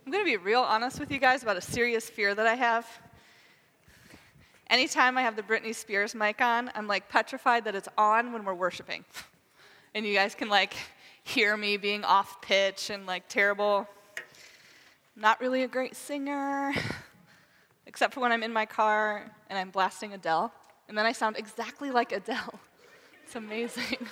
I'm going to be real honest with you guys about a serious fear that I have. Anytime I have the Britney Spears mic on, I'm like petrified that it's on when we're worshiping. And you guys can like hear me being off pitch and like terrible. Not really a great singer, except for when I'm in my car and I'm blasting Adele. And then I sound exactly like Adele. It's amazing.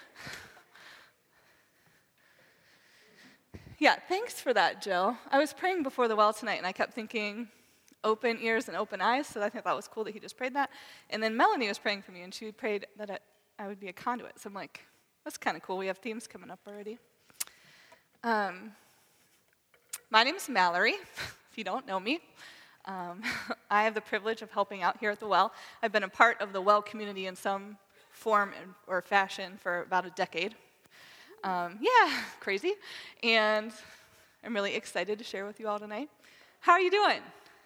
Yeah, thanks for that, Jill. I was praying before the well tonight, and I kept thinking, open ears and open eyes, so I thought that was cool that he just prayed that. And then Melanie was praying for me, and she prayed that I would be a conduit. So I'm like, that's kind of cool. We have themes coming up already. My name is Mallory, if you don't know me. I have the privilege of helping out here at the well. I've been a part of the well community in some form or fashion for about a decade. Crazy. And I'm really excited to share with you all tonight. How are you doing?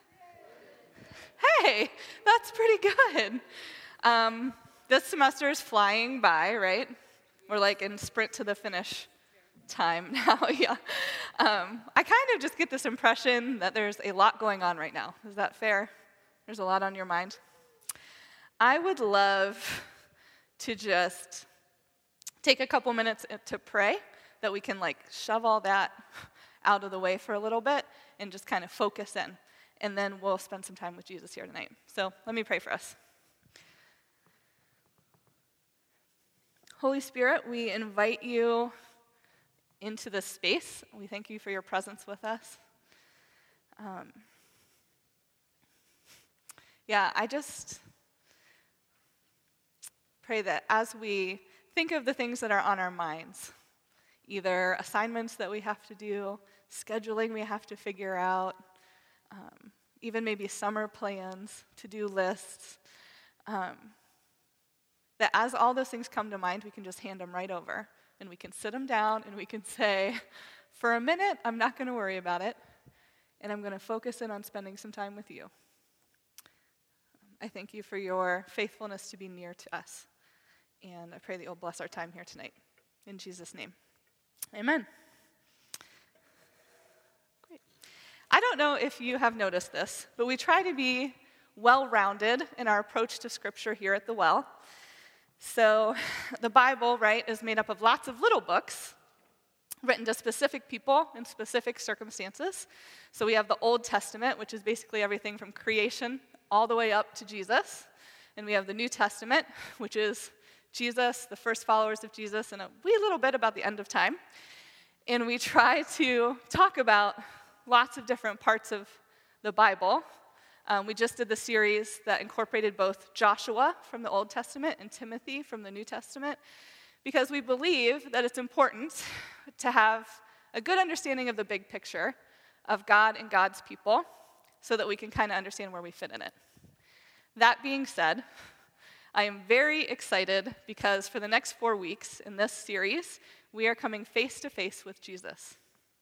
Hey, that's pretty good. This semester is flying by, right? We're like in sprint to the finish time now, yeah. I kind of just get this impression that there's a lot going on right now. Is that fair? There's a lot on your mind. I would love to just take a couple minutes to pray that we can like shove all that out of the way for a little bit and just kind of focus in. And then we'll spend some time with Jesus here tonight. So let me pray for us. Holy Spirit, we invite you into this space. We thank you for your presence with us. I just pray that as we think of the things that are on our minds, either assignments that we have to do, scheduling we have to figure out, even maybe summer plans, to-do lists, that as all those things come to mind, we can just hand them right over, and we can sit them down, and we can say, for a minute, I'm not going to worry about it, and I'm going to focus in on spending some time with you. I thank you for your faithfulness to be near to us. And I pray that you'll bless our time here tonight. In Jesus' name, amen. Great. I don't know if you have noticed this, but we try to be well-rounded in our approach to Scripture here at the Well. So the Bible, right, is made up of lots of little books written to specific people in specific circumstances. So we have the Old Testament, which is basically everything from creation all the way up to Jesus. And we have the New Testament, which is Jesus, the first followers of Jesus, and a wee little bit about the end of time. And we try to talk about lots of different parts of the Bible. We just did the series that incorporated both Joshua from the Old Testament and Timothy from the New Testament, because we believe that it's important to have a good understanding of the big picture of God and God's people so that we can kind of understand where we fit in it. That being said, I am very excited because for the next 4 weeks in this series, we are coming face to face with Jesus.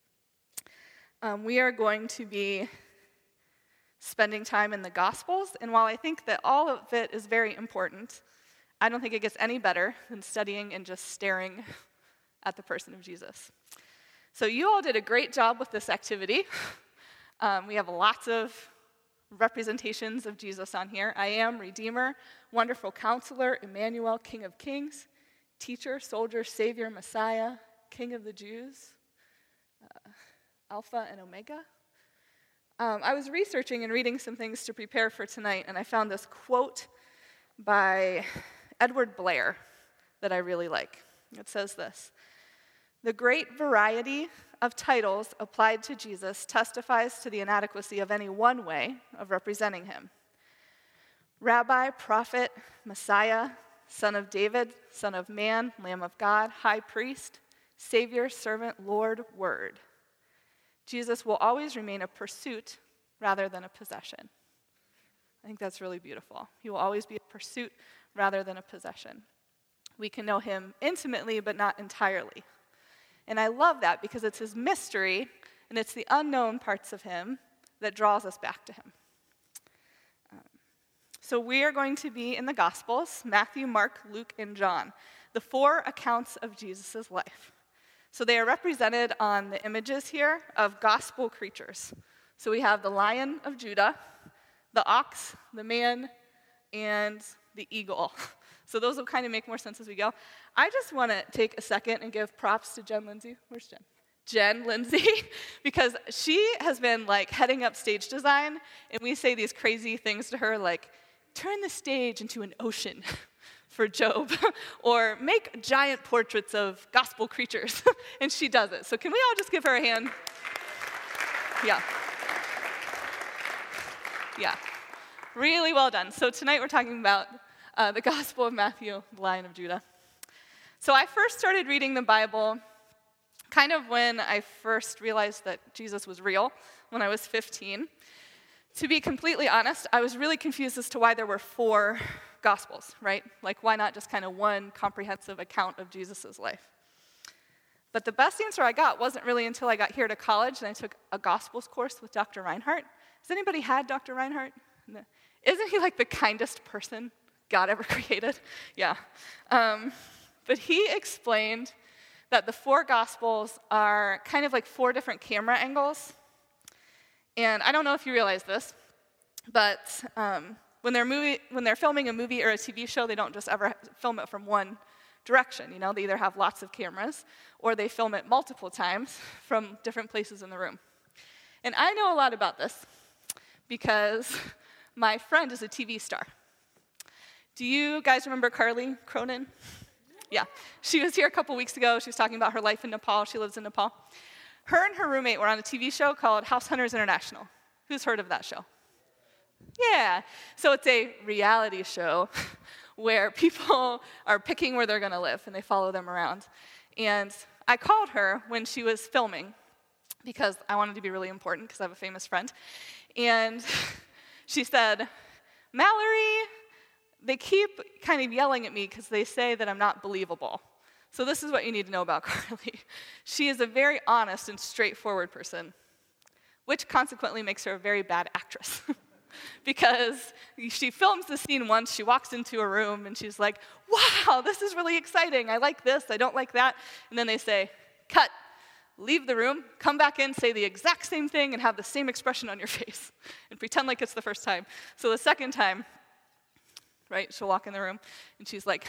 We are going to be spending time in the Gospels, and while I think that all of it is very important, I don't think it gets any better than studying and just staring at the person of Jesus. So you all did a great job with this activity. We have lots of representations of Jesus on here. I am Redeemer, Wonderful Counselor, Emmanuel, King of Kings, Teacher, Soldier, Savior, Messiah, King of the Jews, Alpha and Omega. I was researching and reading some things to prepare for tonight, and I found this quote by Edward Blair that I really like. It says this: "The great variety of titles applied to Jesus testifies to the inadequacy of any one way of representing him. Rabbi, prophet, Messiah, Son of David, Son of Man, Lamb of God, High Priest, Savior, Servant, Lord, Word. Jesus will always remain a pursuit rather than a possession." I think that's really beautiful. He will always be a pursuit rather than a possession. We can know him intimately, but not entirely. And I love that because it's his mystery and it's the unknown parts of him that draws us back to him. So we are going to be in the Gospels, Matthew, Mark, Luke, and John, the 4 accounts of Jesus' life. So they are represented on the images here of gospel creatures. So we have the Lion of Judah, the ox, the man, and the eagle. So those will kind of make more sense as we go. I just want to take a second and give props to Jen Lindsay. Where's Jen? Jen Lindsay, because she has been like heading up stage design, and we say these crazy things to her like, turn the stage into an ocean for Job, or make giant portraits of gospel creatures, and she does it. So can we all just give her a hand? Yeah. Really well done. So tonight we're talking about the Gospel of Matthew, the Lion of Judah. So I first started reading the Bible kind of when I first realized that Jesus was real, when I was 15. To be completely honest, I was really confused as to why there were 4 Gospels, right? Like, why not just kind of one comprehensive account of Jesus' life? But the best answer I got wasn't really until I got here to college and I took a Gospels course with Dr. Reinhardt. Has anybody had Dr. Reinhardt? No. Isn't he like the kindest person God ever created? Yeah. But he explained that the 4 Gospels are kind of like 4 different camera angles. And I don't know if you realize this, but when they're filming a movie or a TV show, they don't just ever film it from one direction. You know, they either have lots of cameras or they film it multiple times from different places in the room. And I know a lot about this because my friend is a TV star. Do you guys remember Carly Cronin? Yeah. She was here a couple weeks ago. She was talking about her life in Nepal. She lives in Nepal. Her and her roommate were on a TV show called House Hunters International. Who's heard of that show? Yeah. So it's a reality show where people are picking where they're going to live, and they follow them around. And I called her when she was filming because I wanted to be really important because I have a famous friend. And she said, Mallory, they keep kind of yelling at me because they say that I'm not believable. So this is what you need to know about Carly. She is a very honest and straightforward person, which consequently makes her a very bad actress. Because she films the scene once, she walks into a room, and she's like, wow, this is really exciting. I like this, I don't like that. And then they say, cut, leave the room, come back in, say the exact same thing, and have the same expression on your face, and pretend like it's the first time. So the second time, right, she'll walk in the room, and she's like,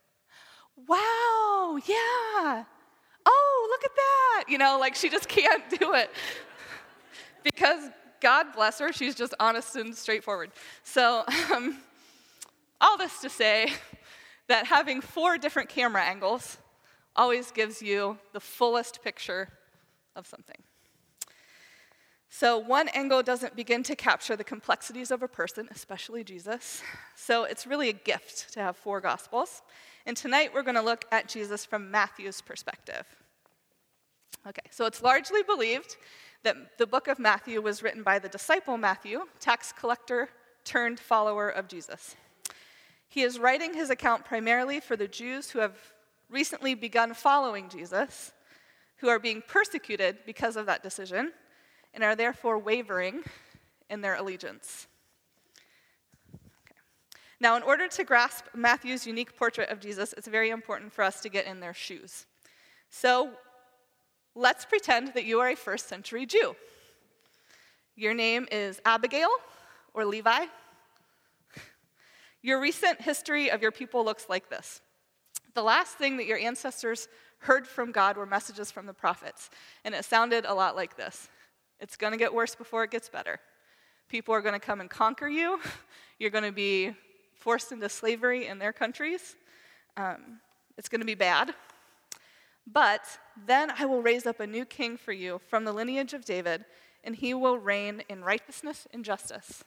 wow, yeah, oh, look at that. You know, like she just can't do it. Because God bless her, she's just honest and straightforward. So all this to say that having 4 different camera angles always gives you the fullest picture of something. So one angle doesn't begin to capture the complexities of a person, especially Jesus. So it's really a gift to have 4 Gospels. And tonight we're going to look at Jesus from Matthew's perspective. Okay, so it's largely believed that the book of Matthew was written by the disciple Matthew, tax collector turned follower of Jesus. He is writing his account primarily for the Jews who have recently begun following Jesus, who are being persecuted because of that decision, and are therefore wavering in their allegiance. Okay. Now, in order to grasp Matthew's unique portrait of Jesus, it's very important for us to get in their shoes. So, let's pretend that you are a first century Jew. Your name is Abigail or Levi. Your recent history of your people looks like this. The last thing that your ancestors heard from God were messages from the prophets, and it sounded a lot like this. It's going to get worse before it gets better. People are going to come and conquer you. You're going to be forced into slavery in their countries. It's going to be bad. But then I will raise up a new king for you from the lineage of David, and he will reign in righteousness and justice.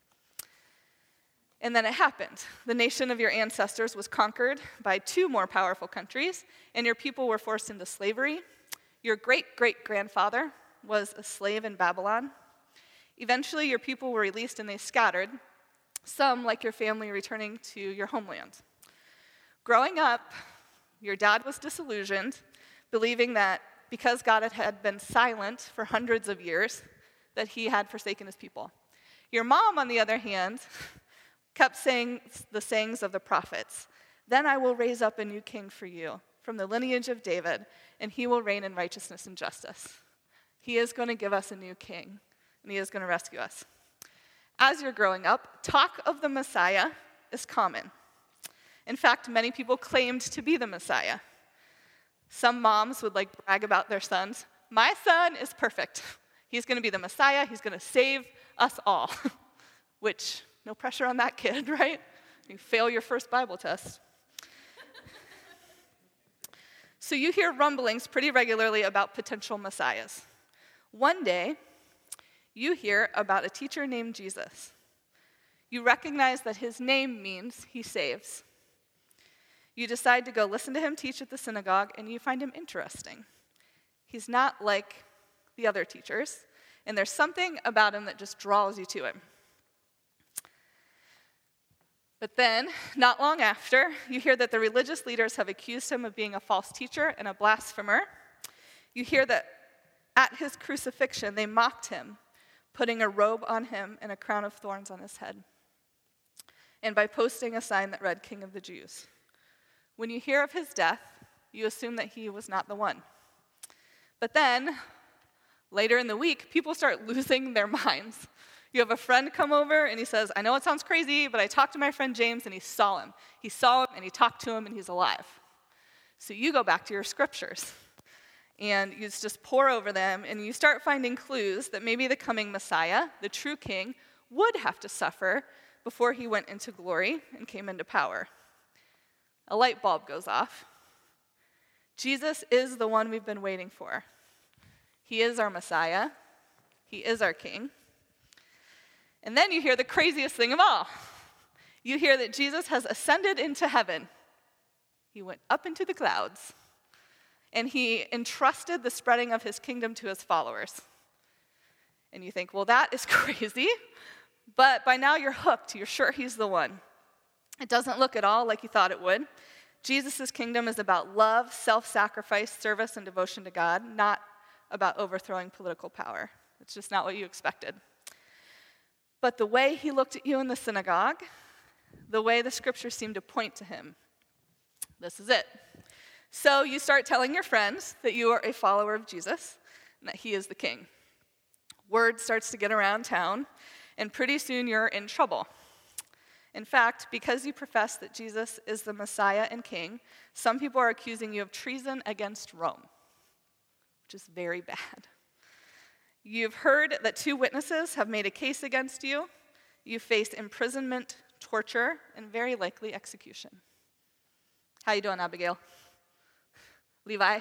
And then it happened. The nation of your ancestors was conquered by 2 more powerful countries, and your people were forced into slavery. Your great-great-grandfather was a slave in Babylon. Eventually, your people were released and they scattered, some, like your family, returning to your homeland. Growing up, your dad was disillusioned, believing that because God had been silent for hundreds of years, that he had forsaken his people. Your mom, on the other hand, kept saying the sayings of the prophets. Then I will raise up a new king for you from the lineage of David, and he will reign in righteousness and justice. He is going to give us a new king, and he is going to rescue us. As you're growing up, talk of the Messiah is common. In fact, many people claimed to be the Messiah. Some moms would brag about their sons. My son is perfect. He's going to be the Messiah. He's going to save us all. Which, no pressure on that kid, right? You fail your first Bible test. So you hear rumblings pretty regularly about potential messiahs. One day, you hear about a teacher named Jesus. You recognize that his name means he saves. You decide to go listen to him teach at the synagogue, and you find him interesting. He's not like the other teachers, and there's something about him that just draws you to him. But then, not long after, you hear that the religious leaders have accused him of being a false teacher and a blasphemer. You hear that at his crucifixion, they mocked him, putting a robe on him and a crown of thorns on his head, and by posting a sign that read, King of the Jews. When you hear of his death, you assume that he was not the one. But then, later in the week, people start losing their minds. You have a friend come over, and he says, I know it sounds crazy, but I talked to my friend James, and he saw him. He saw him, and he talked to him, and he's alive. So you go back to your scriptures, and you just pore over them, and you start finding clues that maybe the coming Messiah, the true king, would have to suffer before he went into glory and came into power. A light bulb goes off. Jesus is the one we've been waiting for. He is our Messiah. He is our king. And then you hear the craziest thing of all. You hear that Jesus has ascended into heaven. He went up into the clouds, and he entrusted the spreading of his kingdom to his followers. And you think, well, that is crazy, but by now you're hooked. You're sure he's the one. It doesn't look at all like you thought it would. Jesus' kingdom is about love, self-sacrifice, service, and devotion to God, not about overthrowing political power. It's just not what you expected. But the way he looked at you in the synagogue, the way the scriptures seem to point to him, this is it. So you start telling your friends that you are a follower of Jesus and that he is the king. Word starts to get around town, and pretty soon you're in trouble. In fact, because you profess that Jesus is the Messiah and king, some people are accusing you of treason against Rome, which is very bad. You've heard that 2 witnesses have made a case against you. You face imprisonment, torture, and very likely execution. How you doing, Abigail? Levi?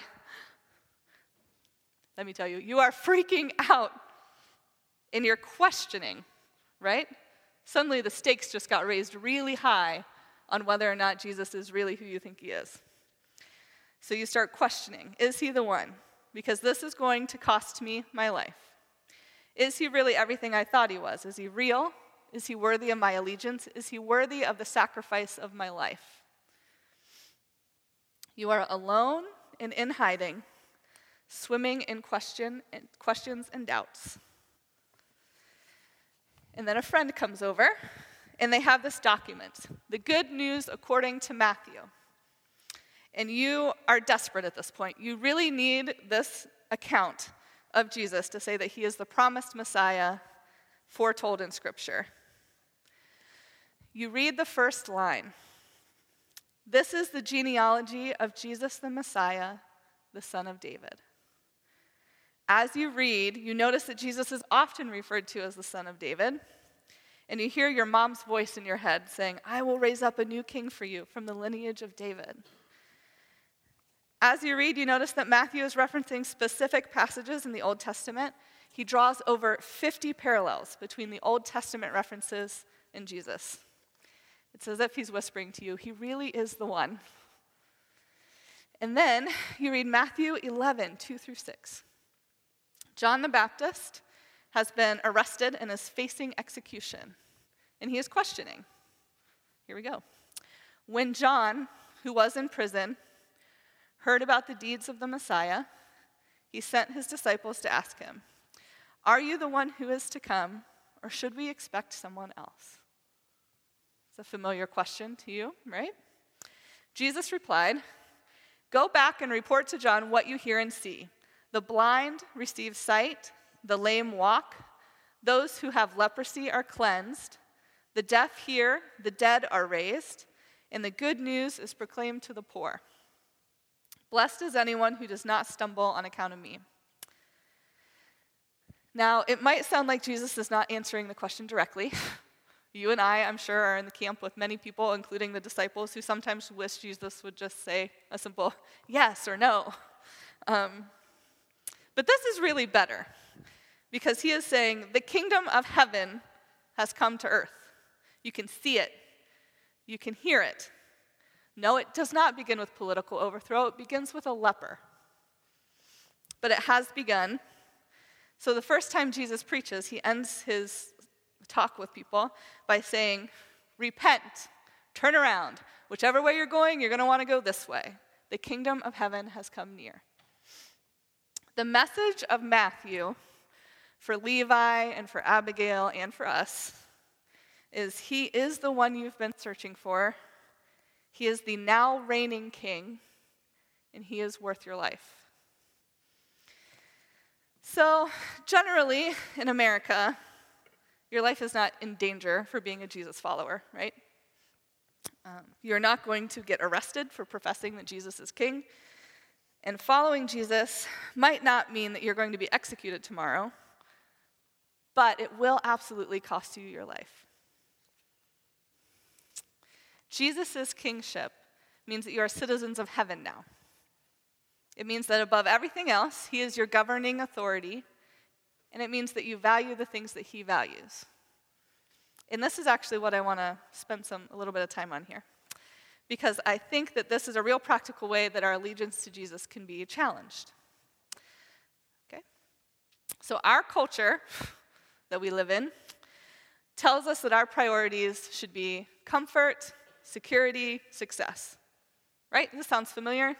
Let me tell you, you are freaking out, and you're questioning, right? Suddenly the stakes just got raised really high on whether or not Jesus is really who you think he is. So you start questioning, is he the one? Because this is going to cost me my life. Is he really everything I thought he was? Is he real? Is he worthy of my allegiance? Is he worthy of the sacrifice of my life? You are alone and in hiding, swimming in questions and doubts. And then a friend comes over, and they have this document, the good news according to Matthew. And you are desperate at this point. You really need this account of Jesus to say that he is the promised Messiah foretold in Scripture. You read the first line. This is the genealogy of Jesus the Messiah, the son of David. As you read, you notice that Jesus is often referred to as the son of David, and you hear your mom's voice in your head saying, I will raise up a new king for you from the lineage of David. As you read, you notice that Matthew is referencing specific passages in the Old Testament. He draws over 50 parallels between the Old Testament references and Jesus. It's as if he's whispering to you, he really is the one. And then you read Matthew 11, 2-6. John the Baptist has been arrested and is facing execution, and he is questioning. Here we go. When John, who was in prison, heard about the deeds of the Messiah, he sent his disciples to ask him, are you the one who is to come, or should we expect someone else? It's a familiar question to you, right? Jesus replied, Go back and report to John what you hear and see. The blind receive sight, the lame walk, those who have leprosy are cleansed, the deaf hear, the dead are raised, and the good news is proclaimed to the poor. Blessed is anyone who does not stumble on account of me. Now, it might sound like Jesus is not answering the question directly. You and I, I'm sure, are in the camp with many people, including the disciples, who sometimes wish Jesus would just say a simple yes or no. But this is really better, because he is saying the kingdom of heaven has come to earth. You can see it. You can hear it. No, it does not begin with political overthrow. It begins with a leper. But it has begun. So the first time Jesus preaches, he ends his talk with people by saying, repent, turn around. Whichever way you're going to want to go this way. The kingdom of heaven has come near. The message of Matthew for Levi and for Abigail and for us is he is the one you've been searching for. He is the now reigning king, and he is worth your life. So, generally, in America, your life is not in danger for being a Jesus follower, right? You're not going to get arrested for professing that Jesus is king. And following Jesus might not mean that you're going to be executed tomorrow, but it will absolutely cost you your life. Jesus' kingship means that you are citizens of heaven now. It means that above everything else, he is your governing authority, and it means that you value the things that he values. And this is actually what I want to spend a little bit of time on here, because I think that this is a real practical way that our allegiance to Jesus can be challenged. Okay? So our culture that we live in tells us that our priorities should be comfort, security, success. Right? This sounds familiar?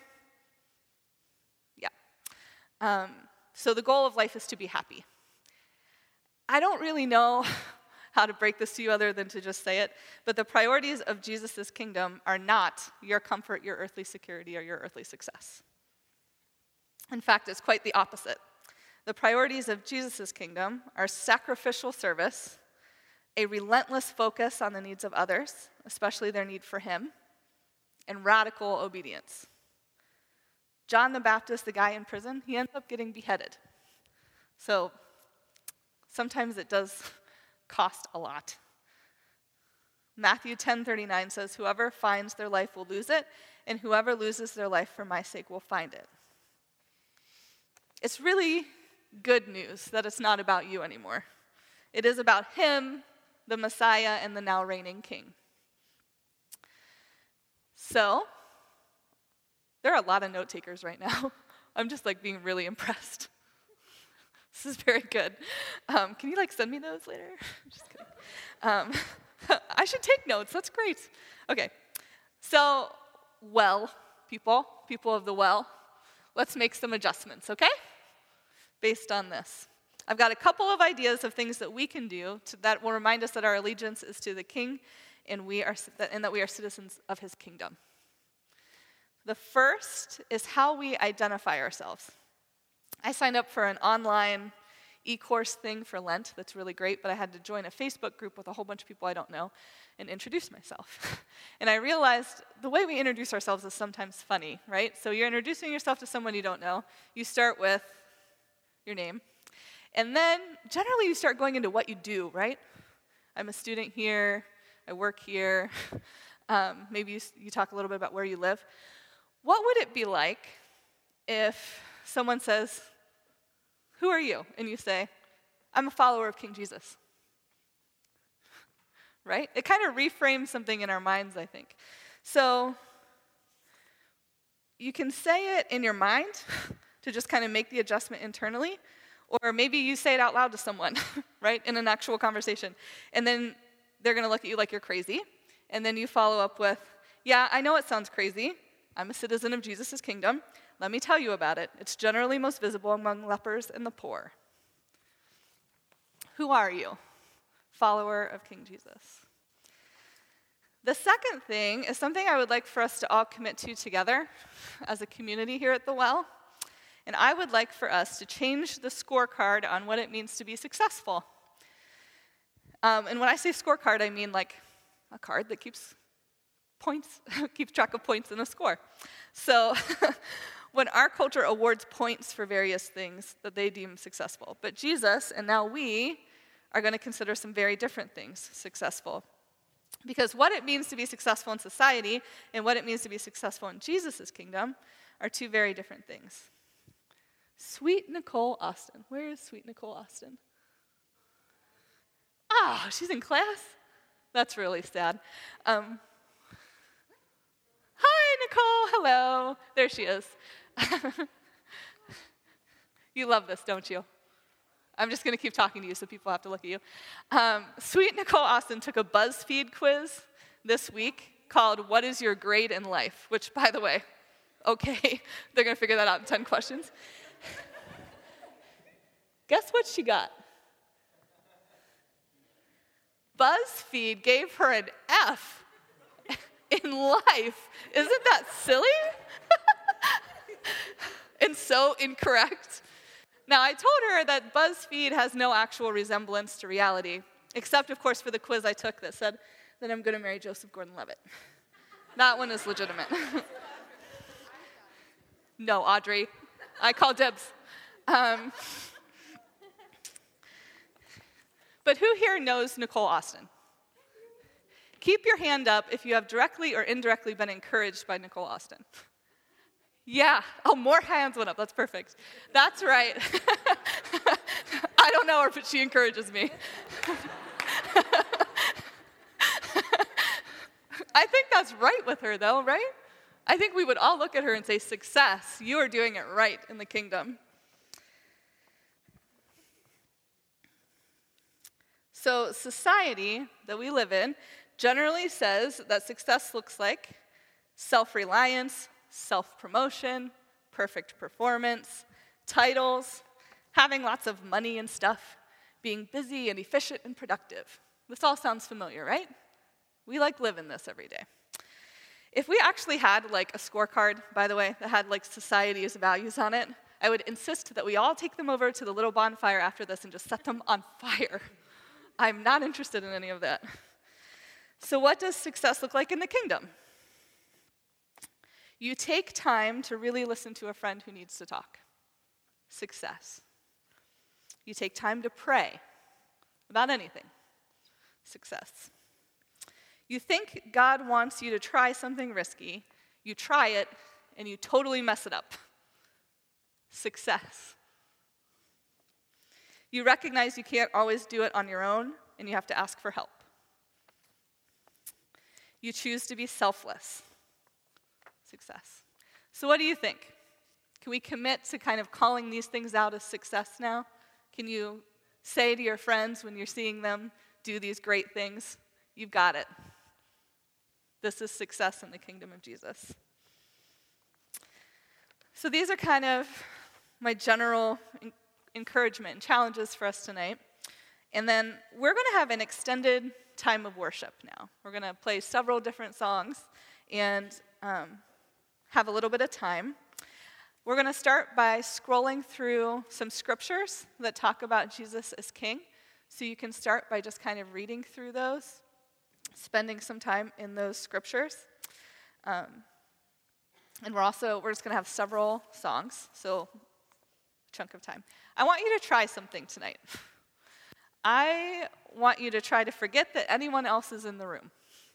Yeah. So the goal of life is to be happy. I don't really know how to break this to you other than to just say it, but the priorities of Jesus' kingdom are not your comfort, your earthly security, or your earthly success. In fact, it's quite the opposite. The priorities of Jesus' kingdom are sacrificial service, a relentless focus on the needs of others, especially their need for him, and radical obedience. John the Baptist, the guy in prison, he ends up getting beheaded. So sometimes it does cost a lot. Matthew 10:39 says, whoever finds their life will lose it, and whoever loses their life for my sake will find it. It's really good news that it's not about you anymore. It is about him, the Messiah, and the now reigning king. So, there are a lot of note takers right now. I'm just being really impressed. This is very good. Can you send me those later? Just kidding. I should take notes. That's great. Okay. So, people of the well, let's make some adjustments, okay? Based on this. I've got a couple of ideas of things that we can do that will remind us that our allegiance is to the king and that we are citizens of his kingdom. The first is how we identify ourselves. I signed up for an online e-course thing for Lent that's really great, but I had to join a Facebook group with a whole bunch of people I don't know and introduce myself. And I realized the way we introduce ourselves is sometimes funny, right? So you're introducing yourself to someone you don't know. You start with your name. And then generally you start going into what you do, right? I'm a student here. I work here. Maybe you talk a little bit about where you live. What would it be like if someone says, who are you? And you say, I'm a follower of King Jesus. Right? It kind of reframes something in our minds, I think. So you can say it in your mind to just kind of make the adjustment internally, or maybe you say it out loud to someone, right, in an actual conversation. And then they're going to look at you like you're crazy. And then you follow up with, yeah, I know it sounds crazy. I'm a citizen of Jesus' kingdom. Let me tell you about it. It's generally most visible among lepers and the poor. Who are you? Follower of King Jesus. The second thing is something I would like for us to all commit to together as a community here at the Well. And I would like for us to change the scorecard on what it means to be successful. And when I say scorecard, I mean like a card that keeps points, keeps track of points in a score. So when our culture awards points for various things that they deem successful, but Jesus, and now we, are going to consider some very different things successful. Because what it means to be successful in society and what it means to be successful in Jesus' kingdom are two very different things. Sweet Nicole Austin. Where is sweet Nicole Austin? Oh, she's in class? That's really sad. Hi, Nicole. Hello. There she is. You love this, don't you? I'm just going to keep talking to you so people have to look at you. Sweet Nicole Austin took a BuzzFeed quiz this week called What is Your Grade in Life? Which, by the way, okay, they're going to figure that out in 10 questions. Guess what she got? BuzzFeed gave her an F in life. Isn't that silly? And so incorrect. Now, I told her that BuzzFeed has no actual resemblance to reality, except, of course, for the quiz I took that said that I'm going to marry Joseph Gordon-Levitt. That one is legitimate. No, Audrey. I call dibs. But who here knows Nicole Austin? Keep your hand up if you have directly or indirectly been encouraged by Nicole Austin. Yeah. Oh, more hands went up. That's perfect. That's right. I don't know her, but she encourages me. I think that's right with her, though, right? I think we would all look at her and say, success, you are doing it right in the kingdom. So society that we live in generally says that success looks like self-reliance, self-promotion, perfect performance, titles, having lots of money and stuff, being busy and efficient and productive. This all sounds familiar, right? We like living this every day. If we actually had like a scorecard, by the way, that had like society's values on it, I would insist that we all take them over to the little bonfire after this and just set them on fire. I'm not interested in any of that. So what does success look like in the kingdom? You take time to really listen to a friend who needs to talk. Success. You take time to pray about anything. Success. You think God wants you to try something risky. You try it, and you totally mess it up. Success. You recognize you can't always do it on your own, and you have to ask for help. You choose to be selfless. Success. So what do you think? Can we commit to kind of calling these things out as success now? Can you say to your friends when you're seeing them do these great things, you've got it. This is success in the kingdom of Jesus. So these are kind of my general encouragement and challenges for us tonight. And then we're going to have an extended time of worship now. We're going to play several different songs and have a little bit of time. We're going to start by scrolling through some scriptures that talk about Jesus as king. So you can start by just kind of reading through those, spending some time in those scriptures. And we're just going to have several songs, so a chunk of time. I want you to try something tonight. I want you to try to forget that anyone else is in the room.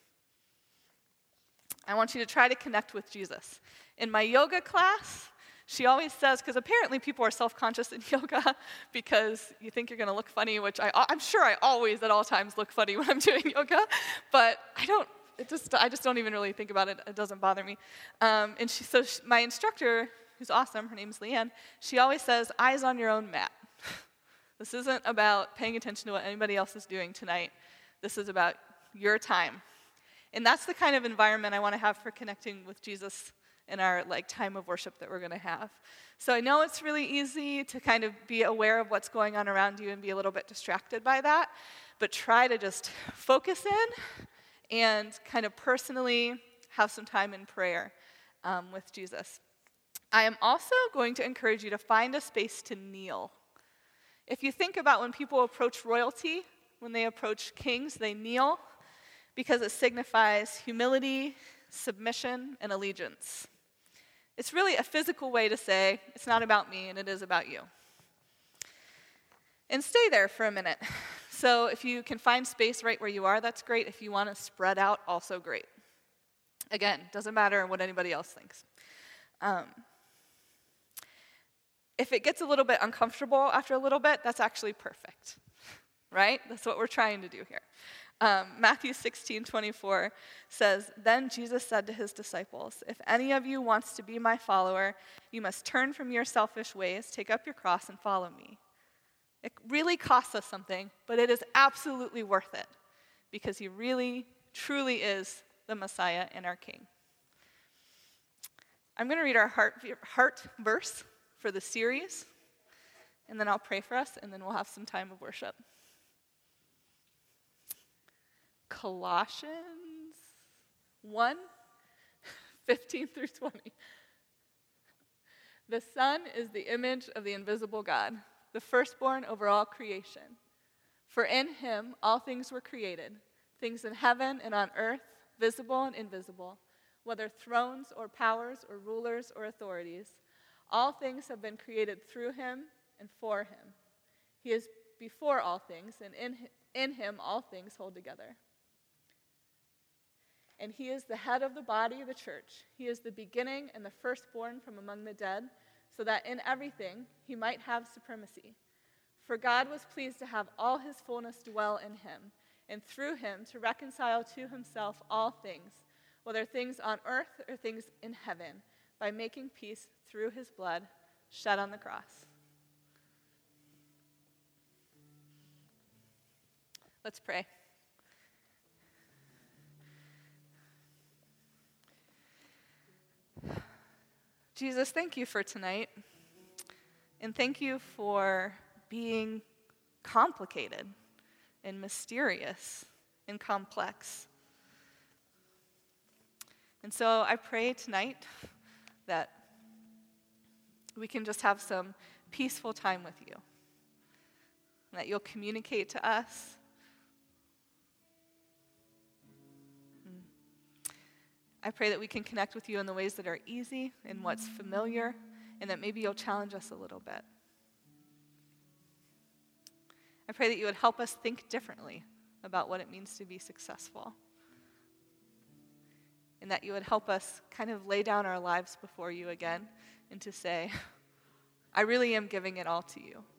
I want you to try to connect with Jesus. In my yoga class, she always says, because apparently people are self-conscious in yoga because you think you're going to look funny, which I'm sure I always at all times look funny when I'm doing yoga, but I just don't even really think about it. It doesn't bother me. My instructor, who's awesome, her name's Leanne, she always says, eyes on your own mat. This isn't about paying attention to what anybody else is doing tonight. This is about your time. And that's the kind of environment I want to have for connecting with Jesus in our time of worship that we're going to have. So I know it's really easy to kind of be aware of what's going on around you and be a little bit distracted by that, but try to just focus in and kind of personally have some time in prayer with Jesus. I am also going to encourage you to find a space to kneel. If you think about when people approach royalty, when they approach kings, they kneel because it signifies humility, submission, and allegiance. It's really a physical way to say, it's not about me and it is about you. And stay there for a minute. So if you can find space right where you are, that's great. If you want to spread out, also great. Again, doesn't matter what anybody else thinks. If it gets a little bit uncomfortable after a little bit, that's actually perfect, right? That's what we're trying to do here. Matthew 16:24 says, "Then Jesus said to his disciples, 'If any of you wants to be my follower, you must turn from your selfish ways, take up your cross, and follow me.'" It really costs us something, but it is absolutely worth it because he really, truly is the Messiah and our King. I'm going to read our heart verse for the series, and then I'll pray for us, and then we'll have some time of worship. Colossians 1:15-20. "The Son is the image of the invisible God, the firstborn over all creation. For in him all things were created, things in heaven and on earth, visible and invisible, whether thrones or powers or rulers or authorities. All things have been created through him and for him. He is before all things, and in him all things hold together. And he is the head of the body of the church. He is the beginning and the firstborn from among the dead, so that in everything he might have supremacy. For God was pleased to have all his fullness dwell in him, and through him to reconcile to himself all things, whether things on earth or things in heaven, by making peace through his blood shed on the cross." Let's pray. Jesus, thank you for tonight, and thank you for being complicated and mysterious and complex. And so I pray tonight that we can just have some peaceful time with you, that you'll communicate to us. I pray that we can connect with you in the ways that are easy and what's familiar, and that maybe you'll challenge us a little bit. I pray that you would help us think differently about what it means to be successful, and that you would help us kind of lay down our lives before you again and to say, I really am giving it all to you.